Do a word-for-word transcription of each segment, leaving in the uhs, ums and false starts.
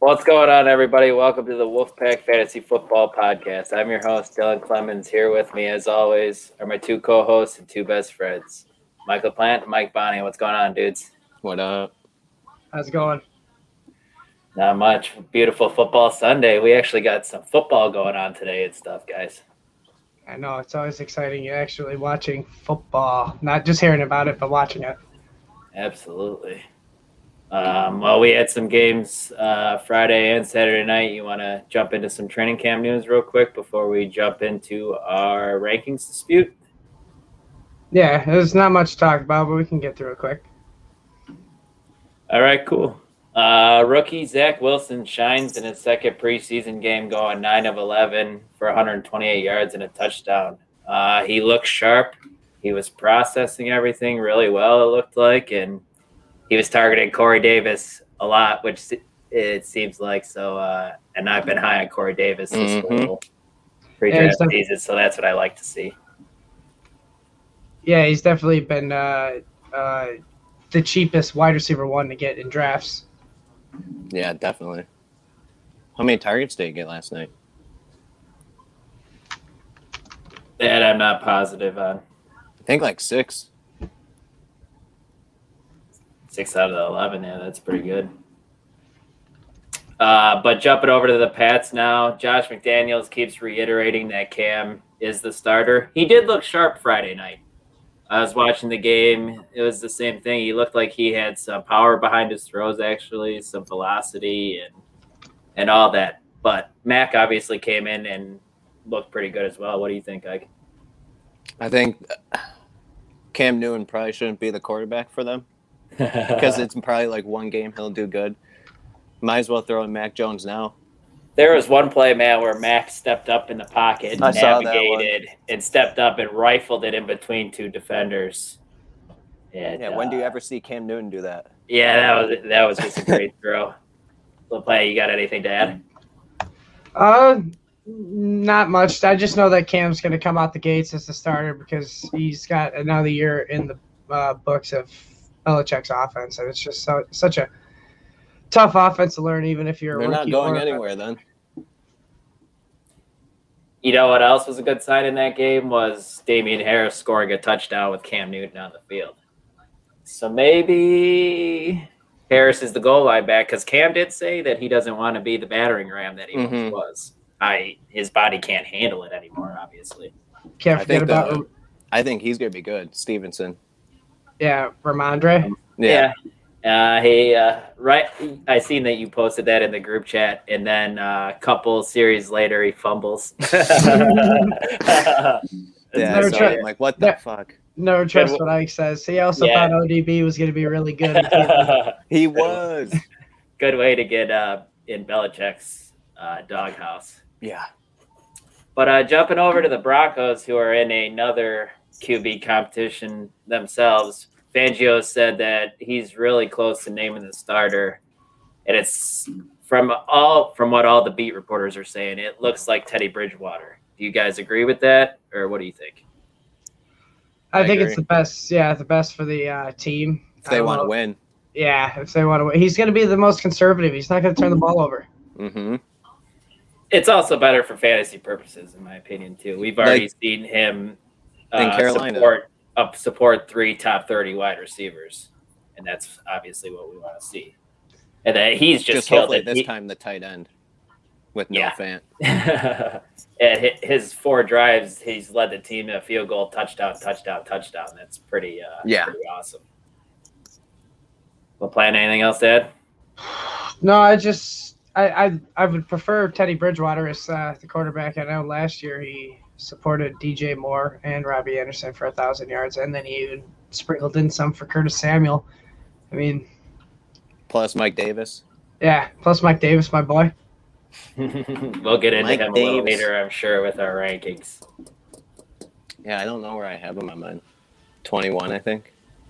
What's going on, everybody? Welcome to the Wolfpack Fantasy Football Podcast. I'm your host, Dylan Clemens. Here with me, as always, are my two co-hosts and two best friends, Michael Plant and Mike Bonney. What's going on, dudes? What up? How's it going? Not much. Beautiful football Sunday. We actually got some football going on today and stuff, guys. I know, it's always exciting actually watching football. Not just hearing about it, but watching it. Absolutely. Um, well, we had some games uh, Friday and Saturday night. You want to jump into some training camp news real quick before we jump into our rankings dispute? Yeah, there's not much to talk about, but we can get through it quick. All right, cool. Uh, rookie Zach Wilson shines in his second preseason game, going nine of eleven for one hundred twenty-eight yards and a touchdown. Uh, he looked sharp. He was processing everything really well, it looked like, and he was targeting Corey Davis a lot, which it seems like. So, uh, and I've been high on Corey Davis this Mm-hmm. whole pre-draft yeah, season, so that's what I like to see. Yeah, he's definitely been uh, uh, the cheapest wide receiver one to get in drafts. Yeah, definitely. How many targets did he get last night? That I'm not positive on. I think like six. Six out of the eleven, yeah, that's pretty good. Uh, but jumping over to the Pats now, Josh McDaniels keeps reiterating that Cam is the starter. He did look sharp Friday night. I was watching the game. It was the same thing. He looked like he had some power behind his throws, actually, some velocity and and all that. But Mac obviously came in and looked pretty good as well. What do you think, Ike? I think Cam Newton probably shouldn't be the quarterback for them because it's probably like one game he'll do good. Might as well throw in Mac Jones now. There was one play, man, where Mac stepped up in the pocket and I saw that navigated and stepped up and rifled it in between two defenders. And, yeah, when do you uh, ever see Cam Newton do that? Yeah, that was that was just a great throw. LePlay, you got anything to add? Uh, not much. I just know that Cam's going to come out the gates as the starter because he's got another year in the uh, books of Belichick's offense, and it's just so such a tough offense to learn, even if you're. They're a not rookie going or- anywhere then. You know what else was a good sign in that game was Damian Harris scoring a touchdown with Cam Newton on the field. So maybe Harris is the goal line back because Cam did say that he doesn't want to be the battering ram that he Mhm. once was. I his body can't handle it anymore, obviously. Can't I forget think about the- I think he's gonna be good, Stevenson. yeah, Ramondre. Yeah. Uh, he uh, right. I seen that you posted that in the group chat, and then uh, a couple series later, he fumbles. Yeah, Never so tried- I'm like, what the Yeah. fuck? Never trust what Ike says. He also Yeah. thought O D B was going to be really good. He was. Good way to get uh, in Belichick's uh, doghouse. Yeah. But uh, jumping over to the Broncos, who are in another Q B competition themselves, Fangio said that he's really close to naming the starter, and it's from all from what all the beat reporters are saying. It looks like Teddy Bridgewater. Do you guys agree with that, or what do you think? I, I think agree. it's the best. Yeah, the best for the uh, team. If they I don't want to know. win. Yeah, if they want to win. He's going to be the most conservative. He's not going to turn the ball over. Mm-hmm. It's also better for fantasy purposes, in my opinion, too. We've already Like- seen him In uh, Carolina. support up support three top thirty wide receivers, and that's obviously what we want to see. And then he's just, Just killed hopefully it. this He- time the tight end with no Yeah. fan. and hi- his four drives, he's led the team to a field goal, touchdown, touchdown, touchdown. That's pretty, uh, Yeah. pretty awesome. Well, plan anything else to add? No, I just I I, I would prefer Teddy Bridgewater as uh, the quarterback. I know last year he supported D J Moore and Robbie Anderson for a thousand yards, and then he even sprinkled in some for Curtis Samuel. I mean, Plus Mike Davis. yeah. Plus Mike Davis, my boy. We'll get into Mike him a little Davis. later, I'm sure, with our rankings. Yeah, I don't know where I have him on mine. twenty-one, I think.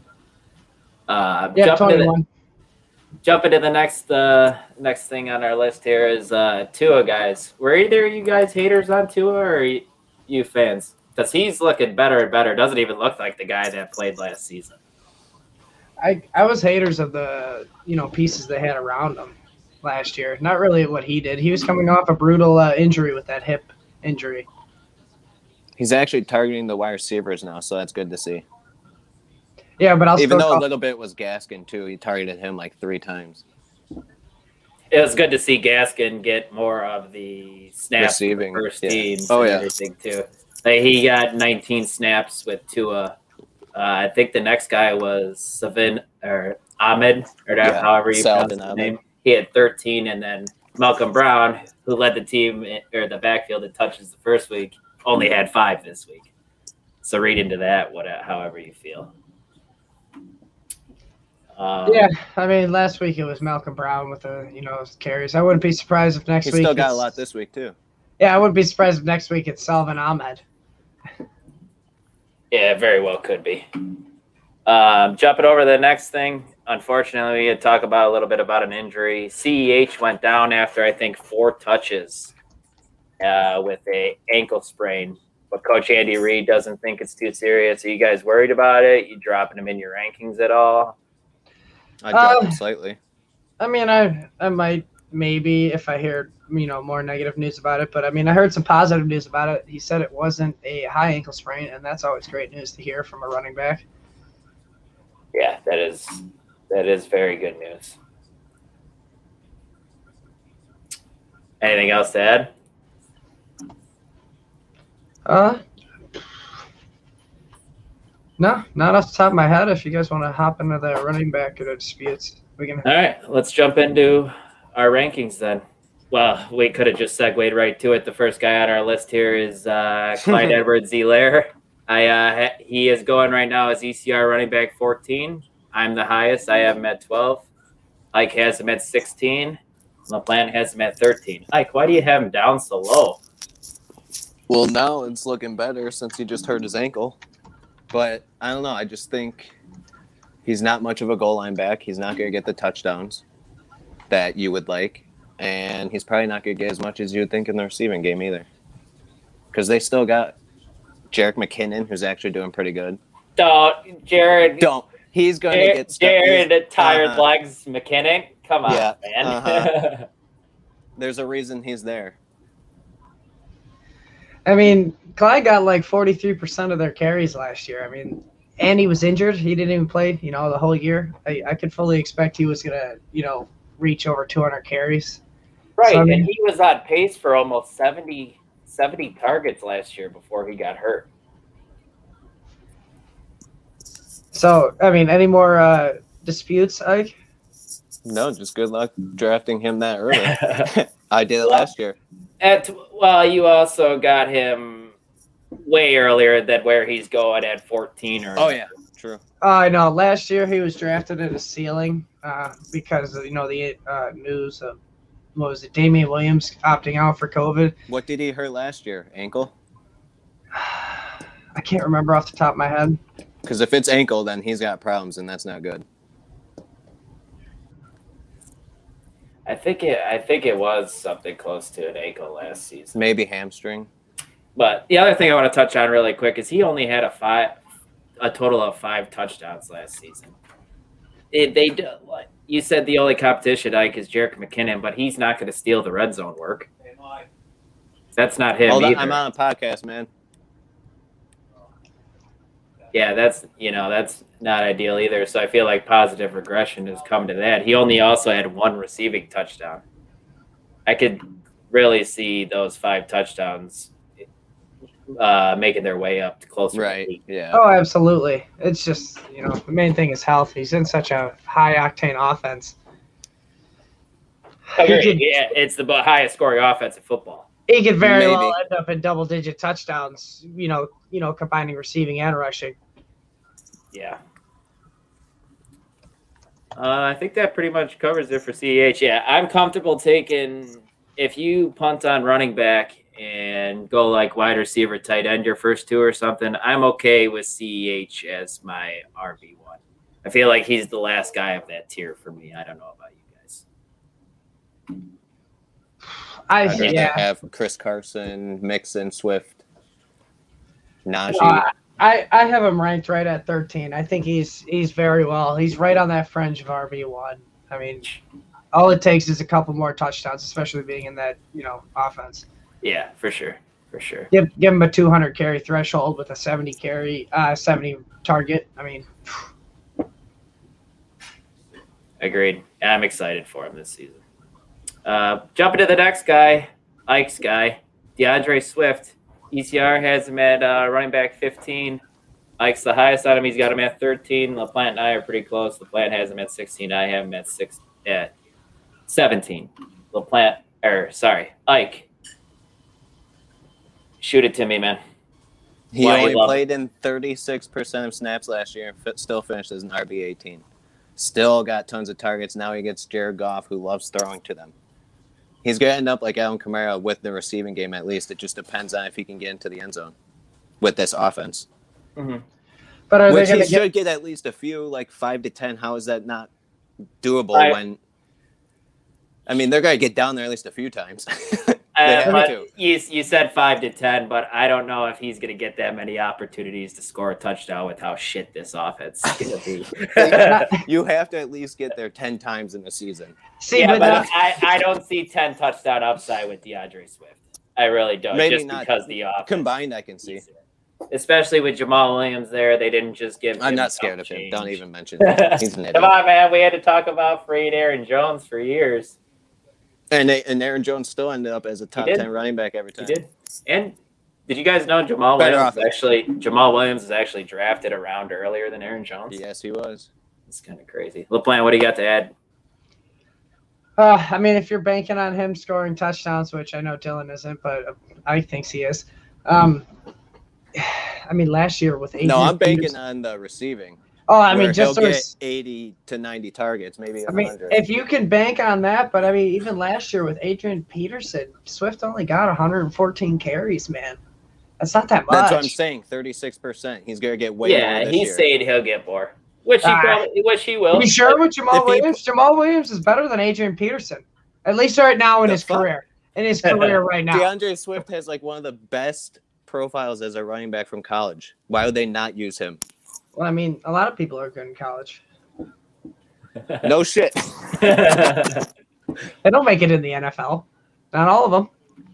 Uh, Yeah, jumping, to the, twenty-one. jumping to the next uh, next thing on our list here is uh, Tua, guys. Were either of you guys haters on Tua or you, you fans? Because he's looking better and better. Doesn't even look like the guy that played last season. I I was haters of the you know pieces they had around him. last year. Not really what he did. He was coming off a brutal uh, injury with that hip injury. He's actually targeting the wide receivers now, so that's good to see. Yeah, but I'll Even still though call- a little bit was Gaskin, too. He targeted him like three times. It was good to see Gaskin get more of the snaps for the Receiving, first yeah. teams Oh, and yeah. everything, too. Like, he got nineteen snaps with Tua. Uh, I think the next guy was Savin or Ahmed, or Yeah, however you pronounce Salvin his Ahmed. name. He had thirteen, and then Malcolm Brown, who led the team or the backfield in touches the first week, only had five this week. So read into that, what, however you feel. Um, Yeah, I mean, last week it was Malcolm Brown with the you know carries. I wouldn't be surprised if next He's week. still got a it's- lot this week, too. Yeah, I wouldn't be surprised if next week it's Salvin Ahmed. Yeah, it very well could be. Um, jumping over to the next thing, unfortunately, we had to talk about a little bit about an injury. C E H went down after, I think, four touches uh, with a ankle sprain. But Coach Andy Reid doesn't think it's too serious. Are you guys worried about it? You dropping him in your rankings at all? I dropped Um, him slightly. I mean, I I might maybe if I hear you know more negative news about it, but I mean, I heard some positive news about it. He said it wasn't a high ankle sprain, and that's always great news to hear from a running back. Yeah, that is that is very good news. Anything else to add? Uh, no, not off the top of my head. If you guys want to hop into the running back or the disputes, we can. All right, let's jump into our rankings then. Well, we could have just segued right to it. The first guy on our list here is uh, Clyde Edwards-Helaire. I uh, he is going right now as E C R running back fourteen. I'm the highest. I have him at twelve. Ike has him at sixteen. LaPlante has him at thirteen. Ike, why do you have him down so low? Well, now it's looking better since he just hurt his ankle. But I don't know. I just think he's not much of a goal line back. He's not going to get the touchdowns that you would like. And he's probably not going to get as much as you would think in the receiving game either. Because they still got Jerick McKinnon, who's actually doing pretty good. Don't, Jared. Don't. He's going to Jared, get stuck. Jared He's- tired uh-huh. legs McKinnon. Come on, Yeah, man. uh-huh. There's a reason he's there. I mean, Clyde got like forty-three percent of their carries last year. I mean, and he was injured. He didn't even play, you know, the whole year. I, I could fully expect he was going to, you know, reach over two hundred carries. Right, So, I mean- and he was on pace for almost seventy, seventy targets last year before he got hurt. So, I mean, any more uh, disputes, Ike? No, just good luck drafting him that early. I did it last year. At well, you also got him way earlier than where he's going at fourteen or. Oh, yeah. True. Uh, I know. Last year he was drafted at a ceiling uh, because of, you know, the uh, news of, what was it, Damian Williams opting out for COVID. What did he hurt last year? Ankle? I can't remember off the top of my head. Because if it's ankle, then he's got problems, and that's not good. I think it. I think it was something close to an ankle last season. Maybe hamstring. But the other thing I want to touch on really quick is he only had a five, a total of five touchdowns last season. It, they do, like you said, the only competition, Ike, is Jerick McKinnon, but he's not going to steal the red zone work. That's not him Hold on, either. I'm on a podcast, man. Yeah, that's you know that's not ideal either. So I feel like positive regression has come to that. He only also had one receiving touchdown. I could really see those five touchdowns uh, making their way up to closer. Right. To eight. Yeah. Oh, absolutely. It's just, you know, the main thing is health. He's in such a high-octane offense. He Agreed. could, Yeah, it's the highest scoring offense in football. he could very Maybe. well end up in double-digit touchdowns, you know, you know, combining receiving and rushing. Yeah. Uh, I think that pretty much covers it for C E H. Yeah, I'm comfortable taking if you punt on running back and go like wide receiver, tight end, your first two or something. I'm okay with C E H as my R B one. I feel like he's the last guy of that tier for me. I don't know about you guys. I I'd rather yeah. have Chris Carson, Mixon, Swift, Najee. Uh, I, I have him ranked right at thirteen. I think he's he's very well. He's right on that fringe of R B one. I mean, all it takes is a couple more touchdowns, especially being in that, you know, offense. Yeah, for sure. For sure. Give give him a two hundred carry threshold with a seventy carry, uh, seventy target. I mean, agreed. I'm excited for him this season. Uh, jumping to the next guy, Ike's guy, DeAndre Swift. E C R has him at uh, running back fifteen. Ike's the highest on him. He's got him at thirteen. LaPlante and I are pretty close. LaPlante has him at sixteen. I have him at six at seventeen. LaPlante, or sorry, Ike. Shoot it to me, man. He Why only you love played in thirty-six percent of snaps last year and fit, still finished as an R B eighteen. Still got tons of targets. Now he gets Jared Goff, who loves throwing to them. He's going to end up like Alvin Kamara with the receiving game at least. It just depends on if he can get into the end zone with this offense. Mm-hmm. but are Which they he going to should get? get at least a few, like five to ten. How is that not doable I- when... I mean, they're going to get down there at least a few times. Uh, have but to. you, you said five to ten, but I don't know if he's going to get that many opportunities to score a touchdown with how shit this offense is going to be. You have to at least get there ten times in a season. See, yeah, but, but now- I, I don't see ten touchdown upside with DeAndre Swift. I really don't, Maybe just not. because the offense. Combined, I can see. Especially with Jamal Williams there, they didn't just give. I'm him not scared of some him. change. Don't even mention it. He's an idiot. Come on, man. We had to talk about free Aaron Jones for years. And they, and Aaron Jones still ended up as a top did. ten running back every time. He did. And did you guys know Jamal Better Williams is offense. actually Jamal Williams is actually drafted a round earlier than Aaron Jones? Yes, he was. It's kind of crazy. LaPlante, what do you got to add? Uh, I mean, if you're banking on him scoring touchdowns, which I know Dylan isn't, but I thinks he is. Um, I mean, last year with Adrian No, I'm banking Peterson- on the receiving. Oh, I where mean, just he'll those, get eighty to ninety targets, maybe I mean, one hundred. if you can bank on that, but I mean, even last year with Adrian Peterson, Swift only got one hundred fourteen carries, man. That's not that much. That's what I'm saying. thirty-six percent. He's gonna get way Yeah, more this he's year. saying he'll get more, which he Ah. probably, which he will. You sure with Jamal If he- Williams? Jamal Williams is better than Adrian Peterson, at least right now in The his fuck? career. In his career right now. DeAndre Swift has like one of the best profiles as a running back from college. Why would they not use him? Well, I mean, a lot of people are good in college. No shit. They don't make it in the N F L. Not all of them.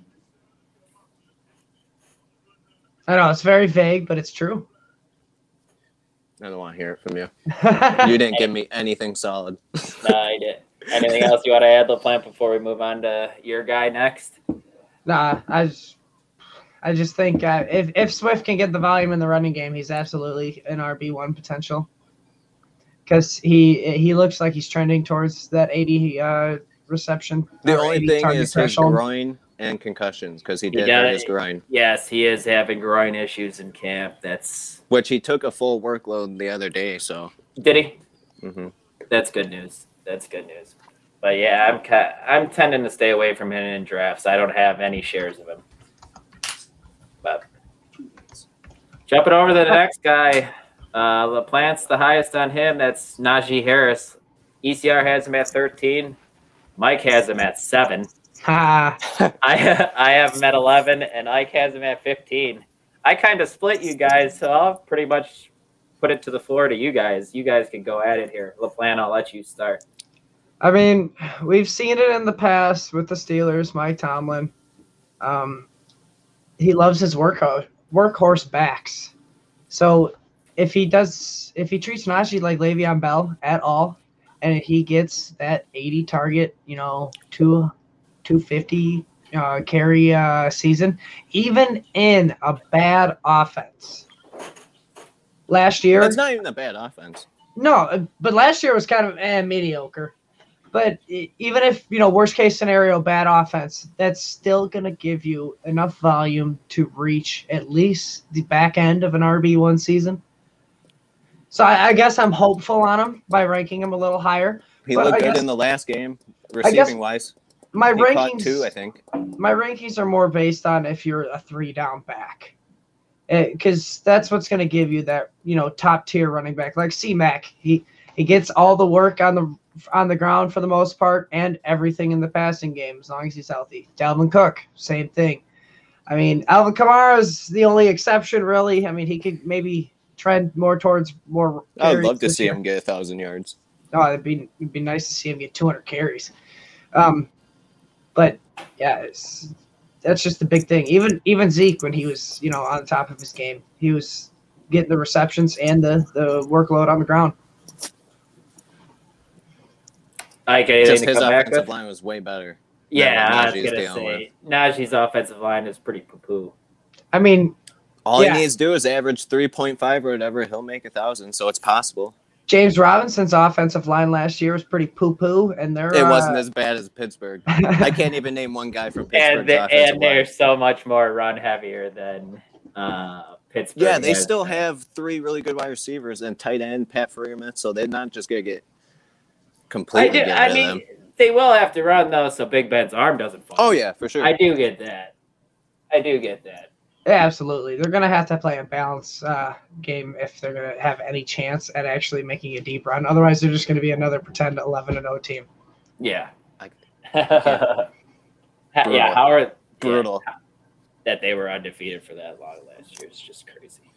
I know it's very vague, but it's true. I don't want to hear it from you. You didn't give me anything solid. No, I did. Anything else you want to add, LaPlante, before we move on to your guy next? Nah, I just, I just think uh, if if Swift can get the volume in the running game, he's absolutely an R B one potential. Because he he looks like he's trending towards that eighty uh, reception. The or only eighty thing target is his threshold. groin and concussions because he You did got hurt it. his groin, Yes, he is having groin issues in camp. That's which he took a full workload the other day. So, did he? hmm That's good news. That's good news. But yeah, I'm ca- I'm tending to stay away from him in drafts. I don't have any shares of him. But jumping over to the next guy, uh, LaPlante's the highest on him. That's Najee Harris. E C R has him at thirteen. Mike has him at seven. Ha. I I have him at eleven, and Ike has him at fifteen. I kind of split you guys, so I'll pretty much put it to the floor to you guys. You guys can go at it here. LaPlante, I'll let you start. I mean, we've seen it in the past with the Steelers, Mike Tomlin. Um, he loves his workhouse, workhorse backs. So if he does, if he treats Najee like Le'Veon Bell at all, and he gets that eighty target, you know, two, two fifty uh, carry uh, season, even in a bad offense. Last year, That's not even a bad offense. no, but last year was kind of eh, mediocre. But e- even if, you know, worst case scenario, bad offense, that's still going to give you enough volume to reach at least the back end of an R B one season. So I, I guess I'm hopeful on him by ranking him a little higher. He But looked I good guess- in the last game, guess- receiving wise. My He caught rankings, two, I think. my rankings are more based on if you're a three down back, because that's what's going to give you that, you know, top tier running back like C-Mac. He he gets all the work on the on the ground for the most part and everything in the passing game as long as he's healthy. Dalvin Cook, same thing. I mean, Alvin Kamara is the only exception, really. I mean, he could maybe trend more towards more. I'd carries love to this see year. him get a thousand yards. No, it'd be it'd be nice to see him get two hundred carries. Um, but yeah, it's, that's just the big thing. Even even Zeke, when he was you know on top of his game, he was getting the receptions and the the workload on the ground. Like Just anything his to come back offensive with? line was way better. Yeah, than what I was Najee's gonna dealing say Najee's offensive line is pretty poo-poo. I mean, All Yeah. he needs to do is average three point five or whatever. He'll make a thousand, so it's possible. James Robinson's offensive line last year was pretty poo-poo, and they're It wasn't uh, as bad as Pittsburgh. I can't even name one guy from Pittsburgh's And they, offensive and they're line. so much more run heavier than uh, Pittsburgh. Yeah, they is. still have three really good wide receivers and tight end Pat Freeman, so they're not just gonna get I completely do. get I rid mean, of them. they will have to run though, so Big Ben's arm doesn't fall. Oh yeah, for sure. I do get that. I do get that. Yeah, absolutely. They're going to have to play a balanced uh, game if they're going to have any chance at actually making a deep run. Otherwise, they're just going to be another pretend eleven and oh team. Yeah. I- yeah. Brutal. yeah. Howard. Brutal. Yeah, that they were undefeated for that long last year is just crazy.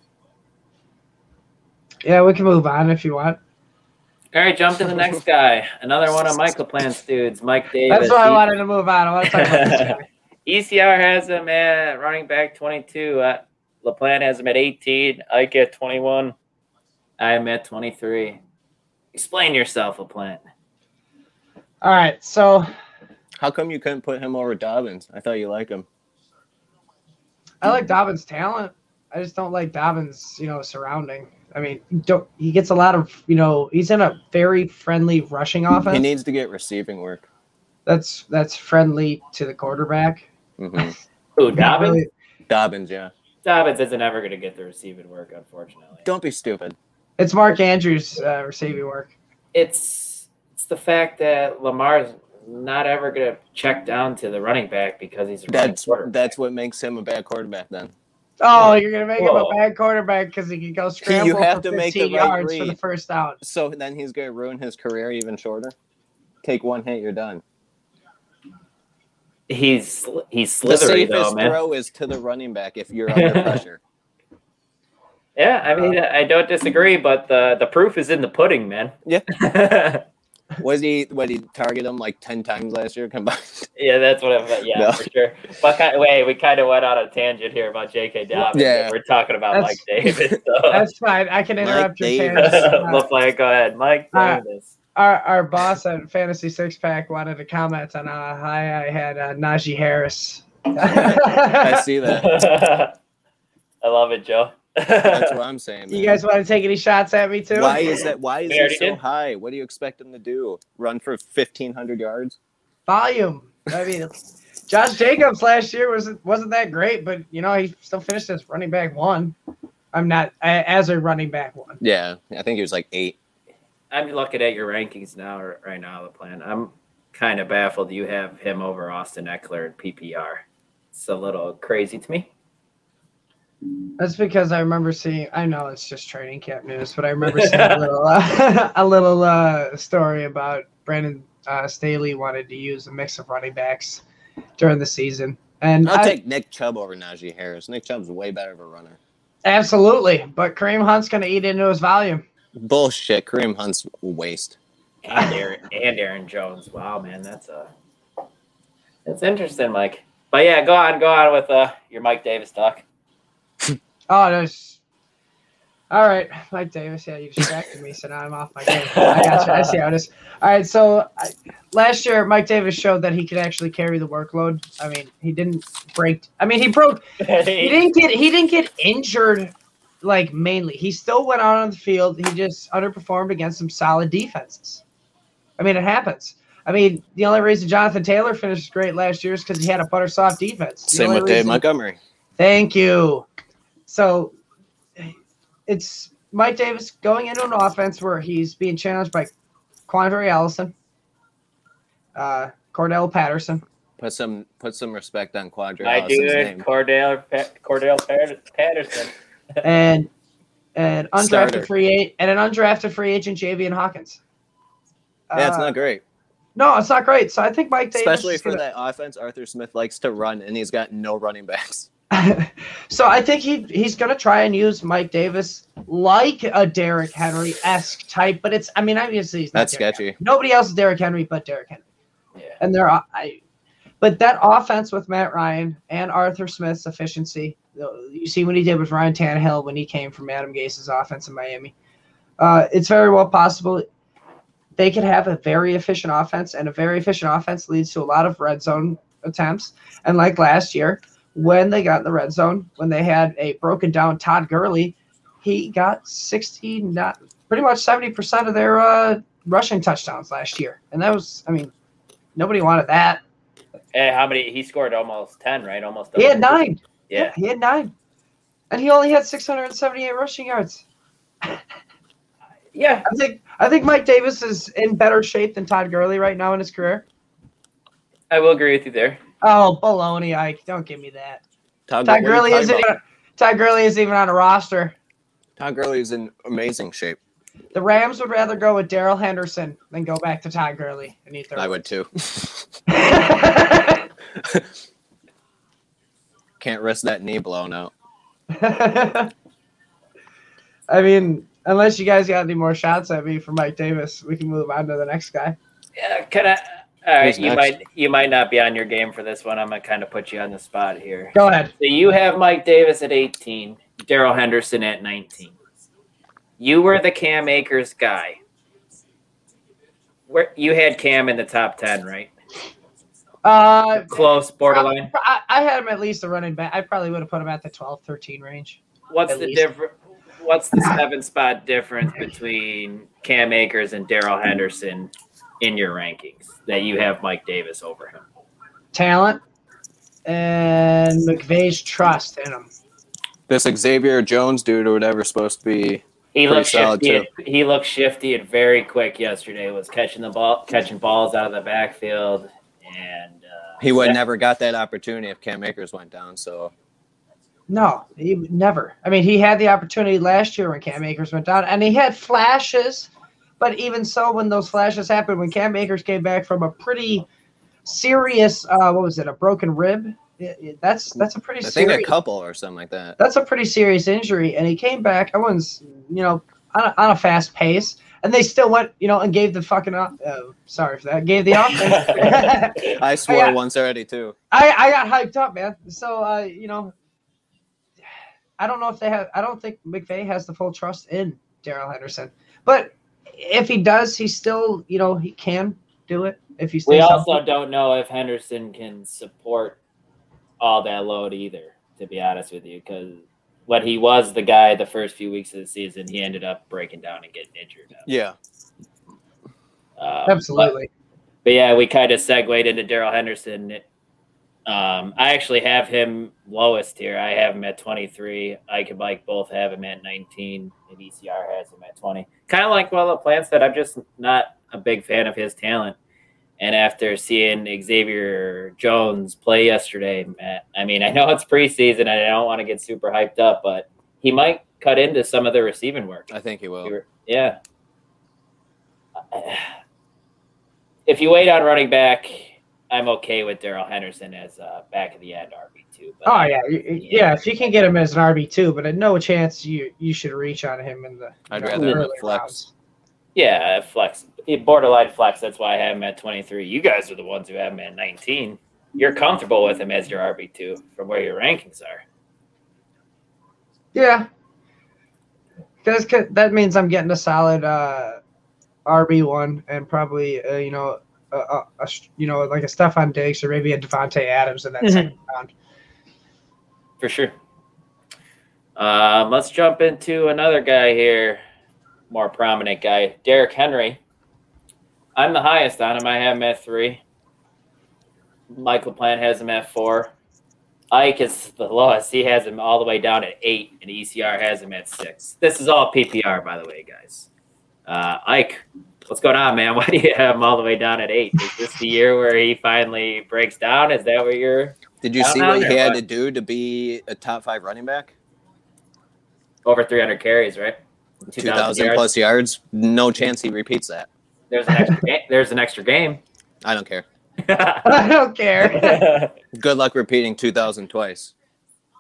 Yeah, we can move on if you want. All right, jump to the next guy. Another one of Michael Plant's dudes, Mike Davis. That's why I He- wanted to move on. I want to talk about this guy. E C R has him at running back twenty-two. Uh, LaPlante has him at eighteen. Ike at twenty-one. I'm at twenty-three. Explain yourself, LaPlante. All right, so How come you couldn't put him over Dobbins? I thought you liked him. I like Dobbins' talent. I just don't like Dobbins, you know, surrounding. I mean, don't he gets a lot of, you know, he's in a very friendly rushing offense. He needs to get receiving work. that's that's friendly to the quarterback. hmm Who, Not Dobbins? really- Dobbins, yeah. Dobbins isn't ever going to get the receiving work, unfortunately. Don't be stupid. It's Mark Andrews' uh, receiving work. It's it's the fact that Lamar's not ever going to check down to the running back because he's a running That's quarterback. that's what makes him a bad quarterback. Then Oh, you're gonna make him Whoa. a bad quarterback because he can go scramble you have for to make the fifteen right yards for the read. first down. so then he's gonna ruin his career even shorter. Take one hit, you're done. He's he's The slithery safest though, man. throw is to the running back if you're under pressure. Yeah, I mean, I don't disagree, but the the proof is in the pudding, man. Yeah. Was he? What he target him like ten times last year combined? Yeah, that's what I'm. Yeah, No. for sure. But kind wait, we kind of went on a tangent here about J K. Dobbins. Yeah. We're talking about That's- Mike Davis. So. That's fine. I can interrupt your Davis. fantasy. Uh, Look like go ahead, Mike Uh, Davis. our our boss at Fantasy Six Pack wanted to comment on how high I had uh, Najee Harris. I see that. I love it, Joe. That's what I'm saying. You man. guys want to take any shots at me too? Why is that? Why is We he already so did. high? What do you expect him to do? Run for fifteen hundred yards? Volume. I mean, Josh Jacobs last year was wasn't that great, but you know he still finished as running back one. I'm not a- as a running back one. Yeah, I think he was like eight. I'm looking at your rankings now, right now, the plan. I'm kind of baffled you have him over Austin Eckler in P P R. It's a little crazy to me. That's because I remember seeing. I know it's just training camp news, but I remember seeing a little uh, a little uh, story about Brandon uh, Staley wanted to use a mix of running backs during the season, and I'll I- take Nick Chubb over Najee Harris. Nick Chubb's way better of a runner. absolutely. But Kareem Hunt's going to eat into his volume. Bullshit. Kareem Hunt's a waste. And Aaron, and Aaron Jones. Wow, man, that's a that's interesting, Mike. But yeah, go on, go on with uh, your Mike Davis talk. Oh, there's. All right, Mike Davis. Yeah, you distracted me, so now I'm off my game. I got you. I see how it is. All right, so I, last year Mike Davis showed that he could actually carry the workload. I mean, he didn't break. I mean, he broke. He didn't get. He didn't get injured. Like mainly, he still went out on the field. He just underperformed against some solid defenses. I mean, it happens. I mean, the only reason Jonathan Taylor finished great last year is because he had a butter soft defense. The Same only with Dave reason- Montgomery. Thank you. So it's Mike Davis going into an offense where he's being challenged by Quandre Allison, uh, Cordell Patterson. Put some put some respect on Quadri My Allison's dude, name. Cordell Cordell Patterson. and an undrafted Starter. free agent and an undrafted free agent Javian Hawkins. Yeah, it's Uh, not great. No, it's not great. So I think Mike Davis, Especially is for gonna- that offense, Arthur Smith likes to run, and he's got no running backs. So I think he he's gonna try and use Mike Davis like a Derrick Henry esque type, but it's I mean obviously he's not That's Derrick sketchy. Henry. Nobody else is Derrick Henry but Derrick Henry. Yeah. And there are I, but that offense with Matt Ryan and Arthur Smith's efficiency, you see what he did with Ryan Tannehill when he came from Adam Gase's offense in Miami. Uh, it's very well possible they could have a very efficient offense, and a very efficient offense leads to a lot of red zone attempts. And like last year, when they got in the red zone, when they had a broken down Todd Gurley, he got sixty, not pretty much seventy percent of their uh, rushing touchdowns last year. And that was, I mean, nobody wanted that. And how many? He scored almost ten, right? Almost. He had nine. Yeah. He had nine. And he only had six hundred seventy-eight rushing yards. Yeah. I think I think Mike Davis is in better shape than Todd Gurley right now in his career. I will agree with you there. Oh, baloney, Ike. Don't give me that. Todd, Todd what are you Gurley talking isn't about? even, Todd Gurley isn't even on a roster. Todd Gurley is in amazing shape. The Rams would rather go with Darrell Henderson than go back to Todd Gurley and eat their I would too. Can't risk that knee blown out. I mean, unless you guys got any more shots at me for Mike Davis, we can move on to the next guy. Yeah. Can I? All right. Who's You next? might you might not be on your game for this one. I'm gonna kind of put you on the spot here. Go ahead. So you have Mike Davis at eighteen, Darrell Henderson at nineteen. You were the Cam Akers guy. Where you had Cam in the top ten, right? Uh, Close, borderline. I, I had him at least a running back. I probably would have put him at the twelve, thirteen range. What's At the least. difference? What's the seven spot difference between Cam Akers and Darrell Henderson in your rankings that you have Mike Davis over him? Talent and McVay's trust in him. This Xavier Jones dude or whatever is supposed to be He Pretty looked solid, shifty. He looked shifty and very quick yesterday. Was catching the ball, catching balls out of the backfield, and uh, he would yeah, never got that opportunity if Cam Akers went down. So No, he would never. I mean, he had the opportunity last year when Cam Akers went down, and he had flashes. But even so, when those flashes happened, when Cam Akers came back from a pretty serious, uh, what was it, a broken rib? It, it, that's that's a pretty I think serious. a couple or something like that. That's a pretty serious injury, and he came back. Everyone's, you know, on a, on a fast pace, and they still went, you know, and gave the fucking. Uh, sorry for that. Gave the offense. I swore I got- once already too. I, I got hyped up, man. So, uh, you know, I don't know if they have. I don't think McVay has the full trust in Darrell Henderson, but if he does, he still, you know, he can do it if he stays we also healthy. don't know if Henderson can support all that load either. To be honest with you, because when he was the guy the first few weeks of the season, he ended up breaking down and getting injured. Yeah. Um, Absolutely. But, but yeah, we kind of segued into Darrell Henderson. Um, I actually have him lowest here. I have him at twenty-three. I could like both have him at nineteen, and E C R has him at twenty. Kind of like well, Plant said, I'm just not a big fan of his talent. And after seeing Xavier Jones play yesterday, Matt, I mean, I know it's preseason and I don't want to get super hyped up, but he might cut into some of the receiving work. I think he will. Yeah. If you wait on running back, I'm okay with Darrell Henderson as a back of the end R B two. But Oh yeah, y- y- yeah. If you can get him as an R B two, but at no chance you you should reach on him in the. I'd you know, rather him early at flex. rounds. yeah, flex, borderline flex. That's why I have him at twenty-three. You guys are the ones who have him at nineteen. You're comfortable with him as your R B two from where your rankings are. Yeah, because that means I'm getting a solid uh, R B one and probably uh, you know a, a, a you know like a Stephon Diggs or maybe a Devontae Adams in that Mhm. second round. For sure. Um, let's jump into another guy here, more prominent guy, Derrick Henry. I'm the highest on him. I have him at three. Michael Plant has him at four. Ike is the lowest. He has him all the way down at eight, and E C R has him at six. This is all P P R, by the way, guys. Uh, Ike, what's going on, man? Why do you have him all the way down at eight? Is this the year where he finally breaks down? Is that what you're Did you Down see on what he there, had what? to do to be a top five running back? over three hundred carries, right? two thousand yards. plus yards. No chance he repeats that. There's an extra game. There's an extra game. I don't care. I don't care. Good luck repeating two thousand twice.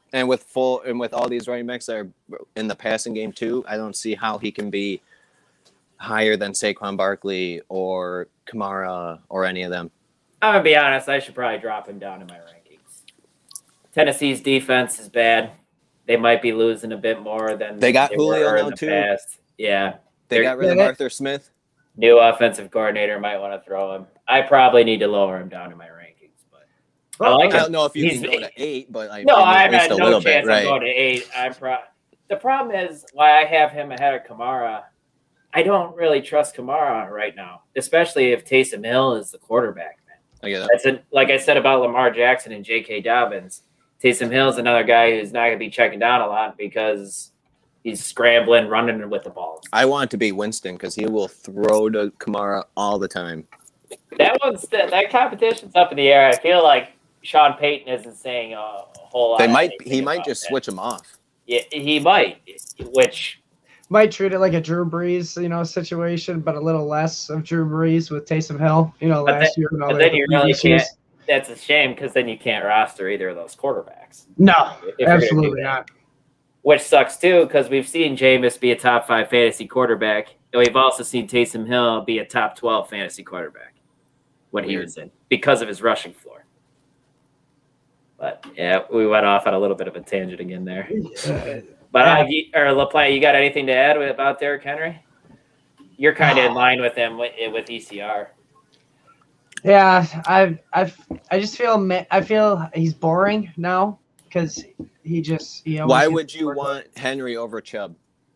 And with full and with all these running backs that are in the passing game too, I don't see how he can be higher than Saquon Barkley or Kamara or any of them. I'm gonna be honest. I should probably drop him down in my rankings. Tennessee's defense is bad. They might be losing a bit more than they got they Julio were now in the too. past. Yeah, they They're, got rid of Arthur Smith. New offensive coordinator might want to throw him. I probably need to lower him down in my rankings, but Well, I like I him. don't know if you He's, can go to eight, but I no, mean, I'm at least at a no little chance bit, right? of going to eight. I'm pro- The problem is why I have him ahead of Kamara. I don't really trust Kamara right now, especially if Taysom Hill is the quarterback. Man, I get it. that's a, like I said about Lamar Jackson and J K. Dobbins. Taysom Hill is another guy who's not going to be checking down a lot because he's scrambling, running with the ball. I want it to be Winston because he will throw to Kamara all the time. That one's that, that competition's up in the air. I feel like Sean Payton isn't saying a whole lot. They of might. anything He might about just that. switch him off. Yeah, he might. Which Might treat it like a Drew Brees, you know, situation, but a little less of Drew Brees with Taysom Hill, you know, But last then- year. And all but the then you really issues. can't. That's a shame because then you can't roster either of those quarterbacks. No, If you're gonna do absolutely that. not. Which sucks too because we've seen Jameis be a top five fantasy quarterback, and we've also seen Taysom Hill be a top twelve fantasy quarterback when he Weird. was in because of his rushing floor. But yeah, we went off on a little bit of a tangent again there. Uh, But uh, you, or LaPlante, you got anything to add with, about Derrick Henry? You're kind of in line with him with, with E C R. Yeah, I I I just feel ma- I feel he's boring now because he just you know. Why would you want Henry over Chubb?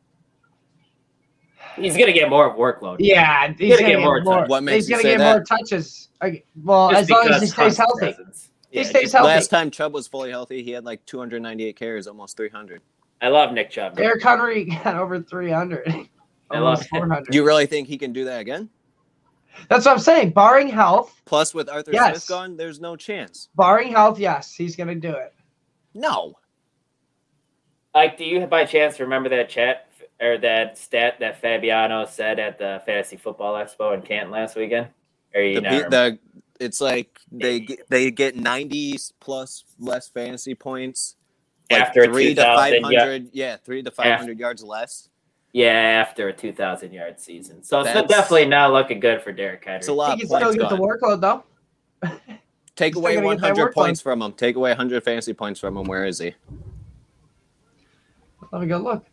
He's gonna get more workload. Yeah, he's gonna gonna get get more more. touch. What makes He's you gonna say get that? more touches. Like, well, Just as long as he because stays Hunt's healthy. presence. He Yeah, stays just- healthy. Last time Chubb was fully healthy, he had like two hundred ninety-eight carries, almost three hundred. I love Nick Chubb. Derrick Henry got over three hundred. I love Almost it. four hundred. You really think he can do that again? That's what I'm saying. Barring health, Plus, with Arthur Yes. Smith gone, there's no chance. barring health, yes, he's gonna do it. No. Like, do you by chance remember that chat or that stat that Fabiano said at the Fantasy Football Expo in Canton last weekend? Or you The, not pe- remember? the it's like they get, they get ninety plus less fantasy points like After three to two thousand, five hundred. Yeah, three to five hundred yards less. Yeah, after a two thousand yard season. So it's That's- definitely not looking good for Derrick Henry. It's a lot He of can still points get the gone. workload though. Take he's away still gonna one get that hundred workload. points from him. Take away one hundred fantasy points from him. Where is he? Let me go look.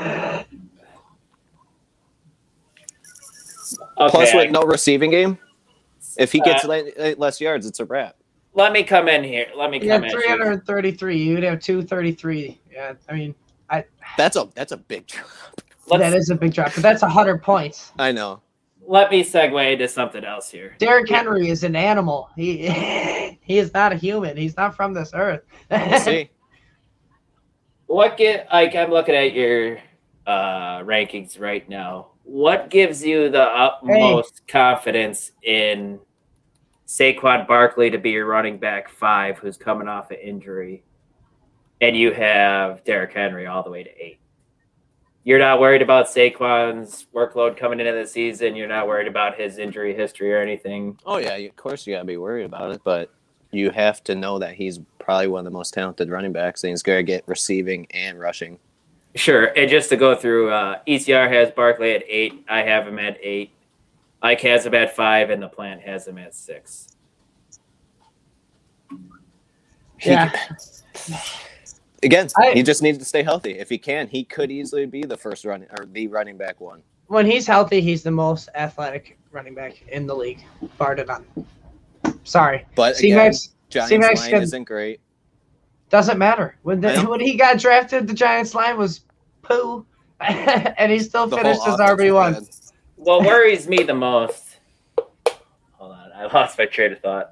Okay, Plus, I- with no receiving game, if he gets Uh, le- less yards, it's a wrap. let me come in here. Let me He come had in. three hundred thirty-three. You'd have two thirty-three. Yeah, I mean That's a that's a big drop. Let's, that is a big drop, but that's one hundred points. I know. let me segue into something else here. Derrick Henry is an animal. He he is not a human. He's not from this earth. We'll see. What get like I'm looking at your uh, rankings right now. What gives you the utmost confidence in Saquon Barkley to be your running back five, who's coming off an injury, and you have Derrick Henry all the way to eight? You're not worried about Saquon's workload coming into the season. You're not worried about his injury history or anything. Oh yeah, of course you gotta be worried about it, but you have to know that he's probably one of the most talented running backs, and he's gonna get receiving and rushing. Sure. And just to go through, uh, E C R has Barkley at eight. I have him at eight. Ike has him at five, and the plant has him at six. He- Yeah. Again, I- he just needs to stay healthy. If he can, he could easily be the first running or the running back one. When he's healthy, he's the most athletic running back in the league, bar to none. Sorry. But C again, Max Giants C-Max line can- isn't great. doesn't matter. When I the, know. when he got drafted, the Giants line was poo, and he still The finished whole as offense R B is one. bad. What worries me the most. Hold on. I lost my train of thought.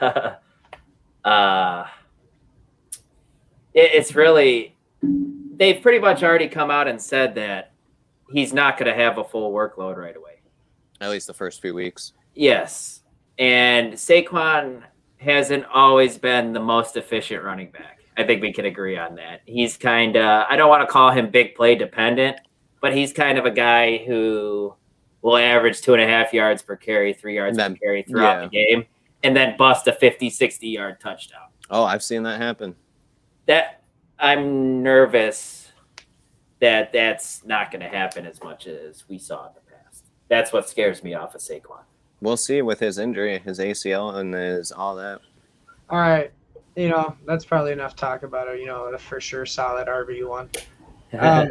uh, it, it's really. They've pretty much already come out and said that he's not going to have a full workload right away. At least the first few weeks. Yes. And Saquon hasn't always been the most efficient running back. I think we can agree on that. He's kind of, I don't want to call him big play dependent, but he's kind of a guy who will average two and a half yards per carry, three yards Then- per carry throughout yeah. the game, and then bust a fifty, sixty yard touchdown. Oh, I've seen that happen. That I'm nervous that that's not going to happen as much as we saw in the past. That's what scares me off of Saquon. We'll see with his injury, his A C L and his all that. All right. You know, that's probably enough talk about it. You know, a for sure solid R B one. Um,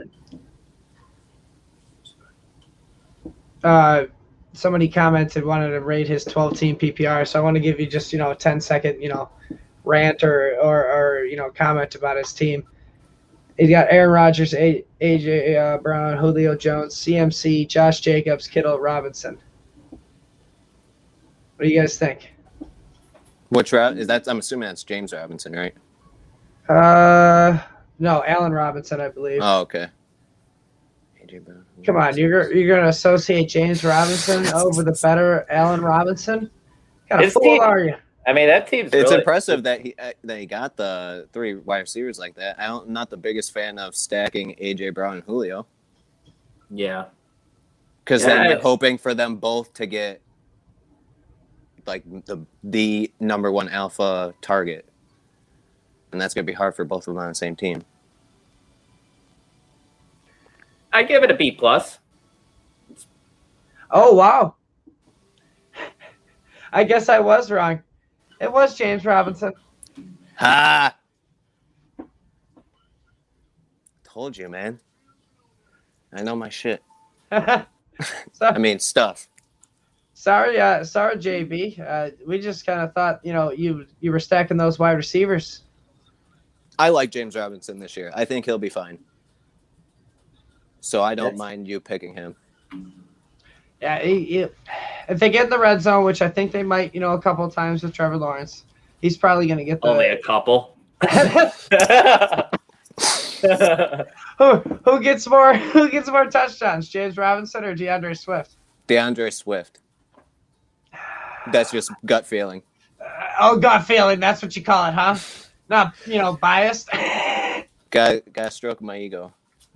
uh, somebody commented wanted to rate his twelve team P P R, so I want to give you just, you know, a ten second, you know, rant or, or, or you know, comment about his team. He's got Aaron Rodgers, A J uh, Brown, Julio Jones, C M C, Josh Jacobs, Kittle, Robinson. What do you guys think? Which route is that? I'm assuming that's James Robinson, right? Uh, no, Allen Robinson, I believe. Oh, okay. A J Brown. Come on, you're you're gonna associate James Robinson over the better Allen Robinson? What kind of His fool team- are you? I mean, that team's It's really, impressive that he uh, that he got the three wide receivers like that. I don't, I'm not the biggest fan of stacking A J Brown and Julio yeah. because Yeah, then you're it's- hoping for them both to get like the the number one alpha target, and that's gonna be hard for both of them on the same team. I give it a B plus. Oh wow. I guess I was wrong. It was James Robinson. Ha! Told you, man. I know my shit. I So, mean stuff. sorry, uh, sorry, J B. Uh, we just kind of thought, you know, you you were stacking those wide receivers. I like James Robinson this year. I think he'll be fine. So I don't That's- mind you picking him. Yeah, he, he, if they get in the red zone, which I think they might, you know, a couple of times with Trevor Lawrence, he's probably going to get the. Only a couple. who who gets more who gets more touchdowns, James Robinson or DeAndre Swift? DeAndre Swift. That's just gut feeling. Uh, oh, gut feeling. That's what you call it, huh? Not, you know, biased. Got got to stroke my ego.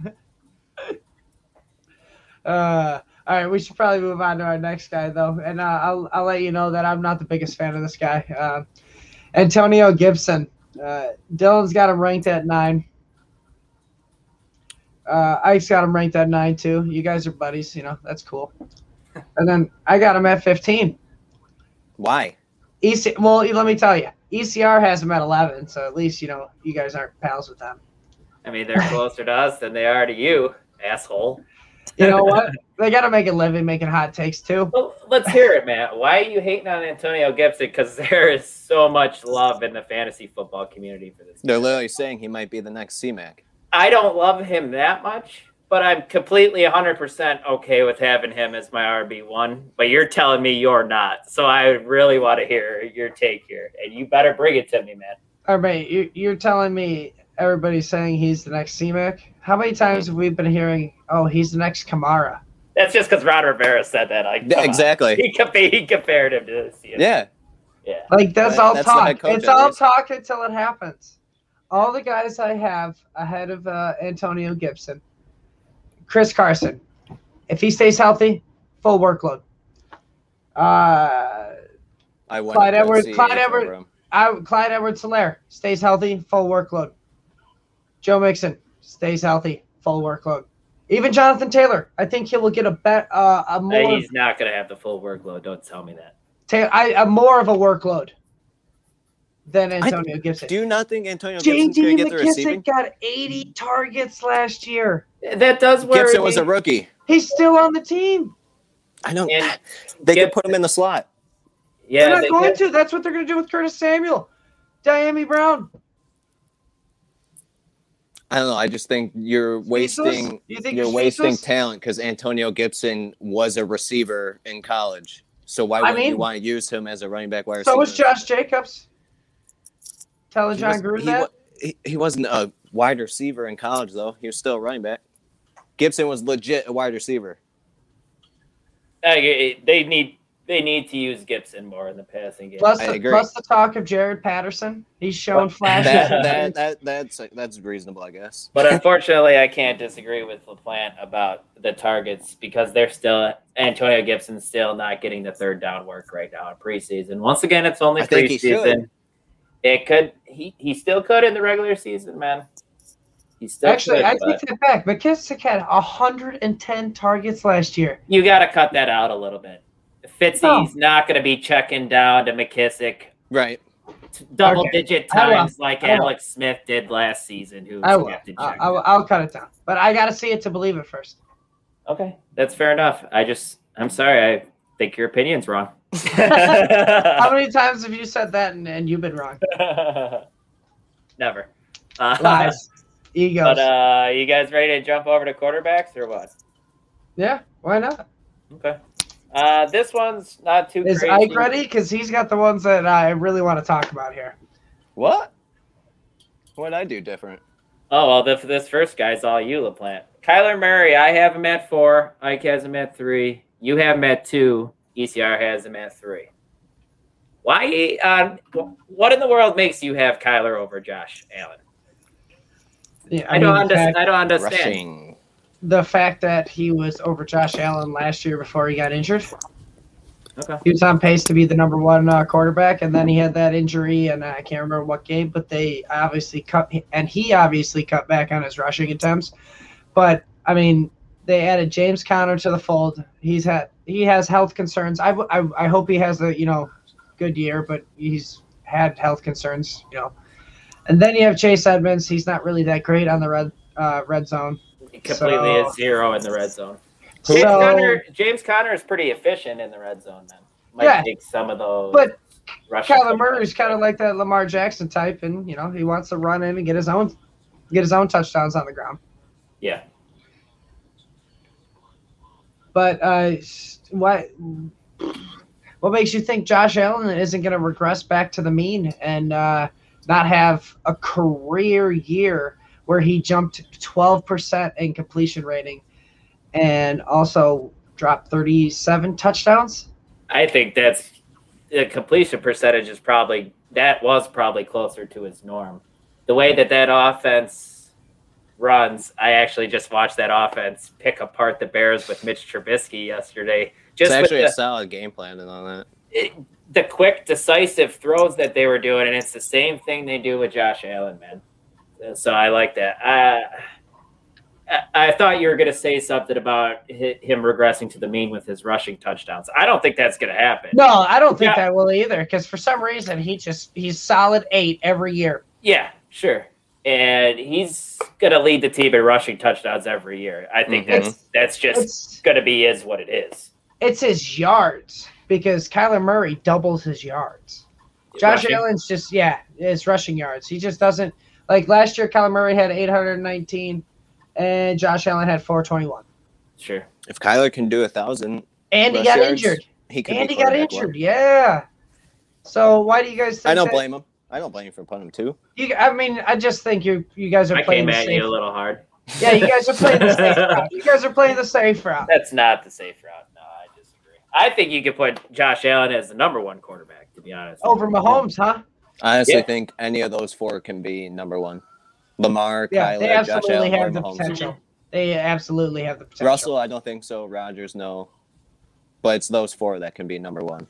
Uh, all right, we should probably move on to our next guy, though, and uh, I'll I'll let you know that I'm not the biggest fan of this guy, uh, Antonio Gibson. Uh, Dylan's got him ranked at nine. Uh, Ike's got him ranked at nine too. You guys are buddies, you know that's cool. And then I got him at fifteen. Why? E C, well, let me tell you, E C R has him at eleven, so at least you know you guys aren't pals with them. I mean, they're closer to us than they are to you, asshole. You know what? They got to make a living making hot takes too. Well, let's hear it, Matt. Why are you hating on Antonio Gibson? Because there is so much love in the fantasy football community for this. They're literally saying he might be the next C-Mac. I don't love him that much, but I'm completely one hundred percent okay with having him as my R B one. But you're telling me you're not. So I really want to hear your take here. And you better bring it to me, man. All right, you, you're telling me everybody's saying he's the next C-Mac? How many times have we been hearing, oh, he's the next Kamara? That's just because Ron Rivera said that. Like, Yeah, come on. exactly. He, compa- he compared him to this. Yeah. Yeah. Like, that's Right, all that's the head talk. coach, It's at all least. talk until it happens. All the guys I have ahead of uh, Antonio Gibson. Chris Carson. If he stays healthy, full workload. Uh, I went Clyde up to Edwards- C H Clyde over Edwards- him. I, Clyde Edwards-Helaire stays healthy, full workload. Joe Mixon stays healthy, full workload. Even Jonathan Taylor, I think he will get a bet, uh, a Uh, more, he's not going to have the full workload. Don't tell me that. ta- I, a more of a workload than Antonio Gibson. Do you not think Antonio J Gibson's D going to get the receiving? McKissick got eighty targets last year. That does worry Gibson was me. a rookie. He's still on the team. I know. And They Gib- could put him in the slot. Yeah, They're not they going could- to. That's what they're going to do with Curtis Samuel, Diami Brown. I don't know. I just think you're wasting You think you're it's wasting faceless? talent because Antonio Gibson was a receiver in college. So why I wouldn't you mean- want to use him as a running back wide So receiver? was Josh Jacobs. Telling He John was- Gruden he, that. wa- he, he wasn't a wide receiver in college though. He was still a running back. Gibson was legit a wide receiver. Uh, they need they need to use Gibson more in the passing game. Plus I the, agree. plus the talk of Jared Patterson. He's showing flashes. That, of that, things. that that's that's reasonable, I guess. But unfortunately, I can't disagree with LaPlante about the targets because they're still Antonio Gibson's still not getting the third down work right now in preseason. Once again, it's only I think he preseason. should. It could he he still could in the regular season, man. He's still Actually, good, I but take that back. McKissick had one hundred ten targets last year. you got to cut that out a little bit. Fitzy's No. not going to be checking down to McKissick Right. double Okay. digit I will. times like I will. Alex Smith did last season. Who I was will. Captain I'll, Jack. I'll, I'll cut it down. But I got to see it to believe it first. Okay, that's fair enough. I just, I'm sorry. I think your opinion's wrong. How many times have you said that and, and you've been wrong? Never. Uh, Lies. Egos. But uh, you guys ready to jump over to quarterbacks or what? Yeah, why not? Okay. Uh, this one's not too Is crazy. Ike ready? Because he's got the ones that I really want to talk about here. What? What'd I do different? Oh, well, the, this first guy's all you, LaPlante. Kyler Murray, I have him at four. Ike has him at three. You have him at two. E C R has him at three. Why? Uh, what in the world makes you have Kyler over Josh Allen? Yeah, I, don't mean, the understand. fact- I don't understand. Rushing. The fact that he was over Josh Allen last year before he got injured. Okay. He was on pace to be the number one uh, quarterback, and then he had that injury, and I can't remember what game, but they obviously cut, and he obviously cut back on his rushing attempts. But I mean, they added James Conner to the fold. He's had he has health concerns. I, I, I hope he has a you know good year, but he's had health concerns, you know. And then you have Chase Edmonds. He's not really that great on the red uh, red zone. He completely So- is zero in the red zone. James, So- Conner, James Conner is pretty efficient in the red zone, man. Might Yeah. take some of those. But rushing Kyler Murray's touchdowns. kind of like that Lamar Jackson type, and you know he wants to run in and get his own get his own touchdowns on the ground. Yeah. But uh, what what makes you think Josh Allen isn't going to regress back to the mean and uh, not have a career year where he jumped twelve percent in completion rating and also dropped thirty-seven touchdowns? I think that's the completion percentage is probably that was probably closer to his norm. The way that that offense runs, I actually just watched that offense pick apart the Bears with Mitch Trubisky yesterday. Just It's with actually the, a solid game plan and all that. it, the quick, decisive throws that they were doing, and it's the same thing they do with Josh Allen, man. So I like that. I, I thought you were going to say something about hi- him regressing to the mean with his rushing touchdowns. I don't think that's going to happen. No, I don't think Yeah. that will either. Because for some reason he just he's solid eight every year. Yeah, sure. And he's going to lead the team in rushing touchdowns every year. I think Mhm. that's that's just It's going to be is what it is. it's his yards because Kyler Murray doubles his yards. Josh Rushing. Allen's just yeah, his rushing yards. He just doesn't like last year. Kyler Murray had eight hundred nineteen, and Josh Allen had four twenty-one. Sure. If Kyler can do a thousand, And he Rush got yards, injured. he could And be he got quarterback one. injured. Yeah. So why do you guys think I don't that- blame him. I don't blame him for putting him too. You, I mean, I just think you you guys are I playing came the at safe. you a little hard. Yeah, you guys are playing the safe route. You guys are playing the safe route. That's not the safe route. No, I disagree. I think you could put Josh Allen as the number one quarterback, to be honest. Over Mahomes, huh? I honestly Yeah. think any of those four can be number one. Lamar, Yeah, they Kyler, Josh absolutely Allen, or have the Mahomes. potential. They absolutely have the potential. Russell, I don't think so. Rodgers, no. But it's those four that can be number one.